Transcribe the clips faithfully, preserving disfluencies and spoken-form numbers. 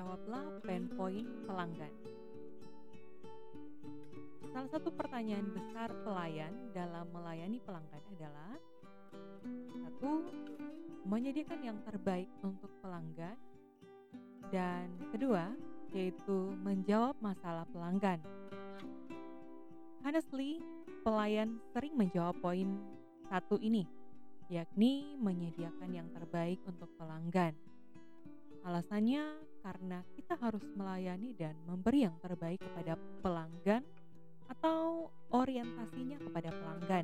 jawablah pain point pelanggan. Salah satu pertanyaan besar pelayan dalam melayani pelanggan adalah satu, menyediakan yang terbaik untuk pelanggan, dan kedua, yaitu menjawab masalah pelanggan. Honestly, pelayan sering menjawab poin satu ini, yakni menyediakan yang terbaik untuk pelanggan. Alasannya karena kita harus melayani dan memberi yang terbaik kepada pelanggan atau orientasinya kepada pelanggan.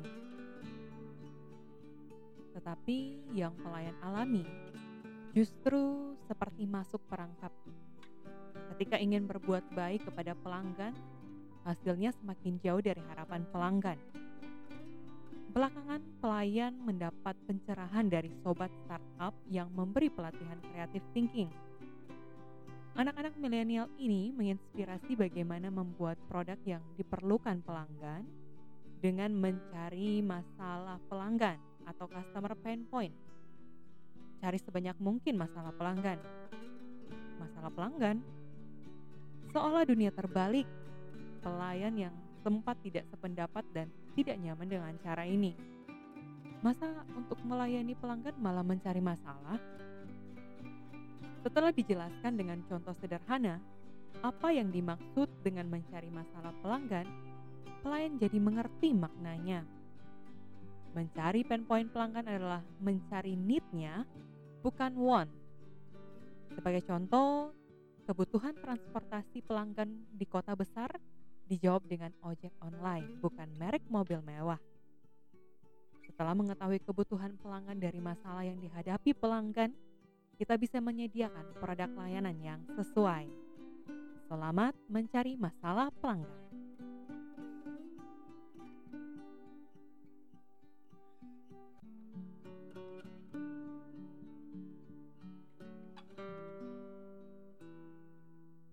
Tetapi yang pelayan alami justru seperti masuk perangkap. Ketika ingin berbuat baik kepada pelanggan, hasilnya semakin jauh dari harapan pelanggan. Belakangan, pelayan mendapat pencerahan dari sobat startup yang memberi pelatihan creative thinking. Anak-anak milenial ini menginspirasi bagaimana membuat produk yang diperlukan pelanggan dengan mencari masalah pelanggan atau customer pain point. Cari sebanyak mungkin masalah pelanggan. Masalah pelanggan? Seolah dunia terbalik. Pelayan yang sempat tidak sependapat dan tidak nyaman dengan cara ini. Masa untuk melayani pelanggan malah mencari masalah? Setelah dijelaskan dengan contoh sederhana, apa yang dimaksud dengan mencari masalah pelanggan, pelayan jadi mengerti maknanya. Mencari pain point pelanggan adalah mencari need-nya, bukan want. Sebagai contoh, kebutuhan transportasi pelanggan di kota besar dijawab dengan ojek online, bukan merek mobil mewah. Setelah mengetahui kebutuhan pelanggan dari masalah yang dihadapi pelanggan, kita bisa menyediakan produk layanan yang sesuai. Selamat mencari masalah pelanggan.